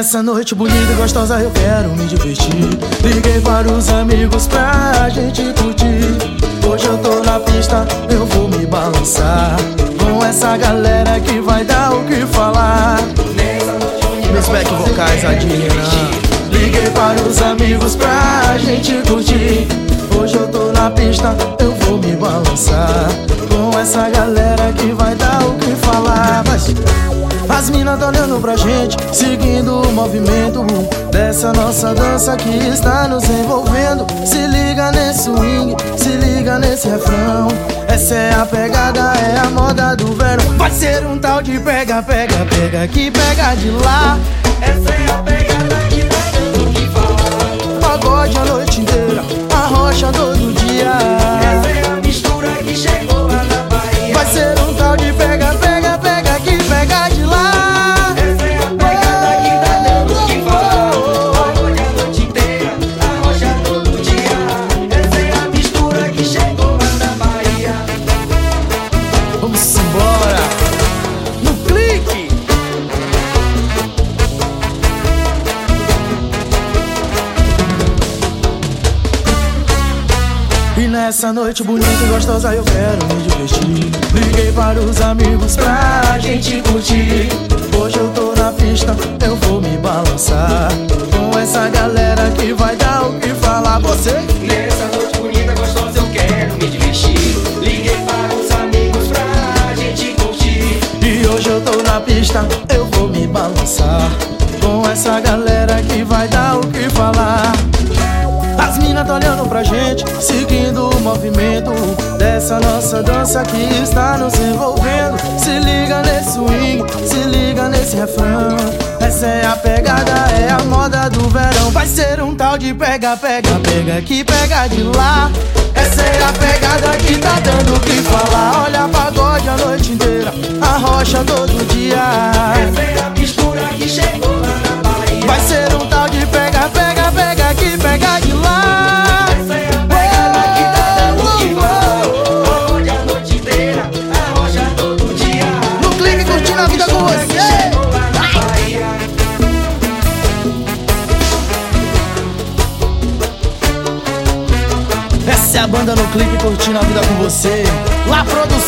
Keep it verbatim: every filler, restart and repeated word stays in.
nessa noite bonita e gostosa eu quero me divertir. Liguei para os amigos pra gente curtir. Hoje eu tô na pista, eu vou me balançar com essa galera que vai dar o que falar. Meus back vocais admiram. Liguei para os amigos pra gente curtir. Hoje eu tô na pista, eu vou me balançar com essa galera que vai dar o que falar. Mas as minas tão olhando pra gente, seguindo o movimento dessa nossa dança que está nos envolvendo. Se liga nesse swing, se liga nesse refrão. Essa é a pegada, é a moda do verão. Vai ser um tal de pega, pega, pega que pega de lá. Essa é a pegada que tá dando o que falar. Pagode a noite inteira, arrocha todo dia. Essa é a mistura que chegou lá na Bahia. Vai ser um tal de pega, pega, pega que pega de lá. Essa é a pegada que tá dando o que falar. Pagode a noite inteira, arrocha todo dia. Essa é a mistura que chegou lá na Bahia. Vamos embora no clique. E nessa noite bonita e gostosa eu quero me divertir. Liguei para os amigos pra gente curtir. Hoje eu tô na pista, eu vou me balançar com essa galera que vai dar o que falar. Você? Nessa noite bonita, gostosa, eu quero me divertir. Liguei para os amigos pra gente curtir. E hoje eu tô na pista, eu vou me balançar com essa galera que vai dar o que falar. As minas tão olhando pra gente, seguindo o movimento dessa nossa dança que está nos envolvendo. Se liga nesse swing, se liga nesse refrão. Essa é a pegada, é a moda do verão. Vai ser um tal de pega, pega, pega que pega de lá. Essa é a pegada que tá dando o que falar. Olha, pagode a noite inteira, arrocha todo dia. Essa é a mistura que chegou lá na Bahia. Vai ser um tal de pega, pega, pega que pega de lá. Essa é a pegada que tá dando o que falar. Pagode a noite inteira, arrocha todo dia. No clique curtindo a vida com você. Chegou lá na Bahia. Essa é a banda no clique curtindo a vida com você. Lá produção.